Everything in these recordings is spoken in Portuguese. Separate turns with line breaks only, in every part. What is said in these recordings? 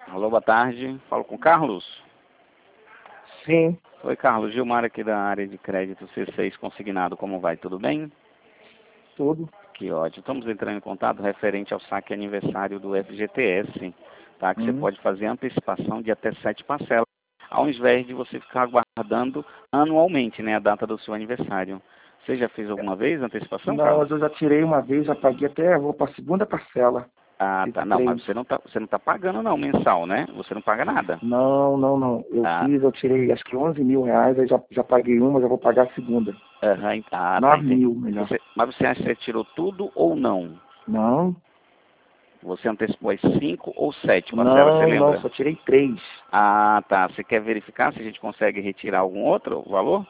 Alô, boa tarde. Falo com o Carlos?
Sim,
Oi, Carlos. Gilmar aqui da área de crédito C6 consignado. Como vai? Tudo bem?
tudo.
Que ótimo. Estamos entrando em contato referente ao saque aniversário do FGTS, tá? Que você pode fazer antecipação de até 7 parcelas, ao invés de você ficar aguardando anualmente, né, a data do seu aniversário. Você já fez alguma vez antecipação,
Não,
Carlos?
mas eu já tirei uma vez, já paguei até, vou para a segunda parcela.
Ah,
Fiz
tá. Não, mas
3.
você não tá pagando não mensal, né? Você não paga nada.
Não.
Ah,
Eu tirei acho que 11 mil reais, aí já paguei uma, já vou pagar a segunda.
tá,
9
entendi.
mil, melhor.
Mas você acha que você tirou tudo ou não?
Não,
Você antecipou as 5 ou 7 parcelas, você
não,
lembra?
só tirei 3.
Ah, tá. Você quer verificar se a gente consegue retirar algum outro valor?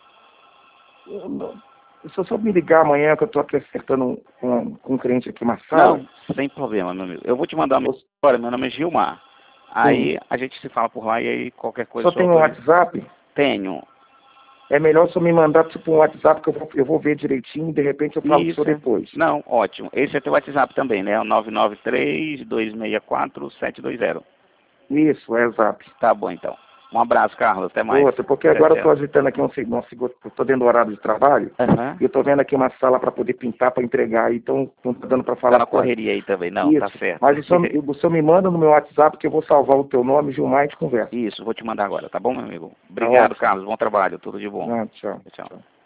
Se eu só me ligar amanhã que eu estou aqui acertando com um cliente aqui uma sala.
Não, sem problema, meu amigo. Eu vou te mandar uma
eu-
mensagem agora. Meu nome é Gilmar.
Sim.
Aí a gente se fala por lá e aí qualquer coisa
Só
só
tem um
autoriza.
WhatsApp?
Tenho.
É melhor só me mandar tipo um WhatsApp que eu vou ver direitinho e de repente eu falo com o senhor
Isso.
depois.
Não, ótimo. Esse é teu WhatsApp também, né? O 993-264-720.
Isso, é WhatsApp.
Tá bom, então. Um abraço, Carlos. Até mais.
Outra, porque
Tchau,
agora eu estou
tchau.
ajeitando aqui estou dentro do horário de trabalho,
Aham.
e eu estou vendo aqui uma sala para poder pintar, para entregar, então não está dando para
Tá
falar
na
quase.
correria aí também. Não, tá
Isso,
certo.
mas o senhor me manda no meu WhatsApp que eu vou salvar o teu nome, Gilmar, e te conversa.
Isso, vou te mandar agora, tá bom, meu amigo?
Tá
Obrigado,
ótimo.
Carlos. Bom trabalho. Tudo de bom.
Ah, tchau.
Tchau.
Tchau.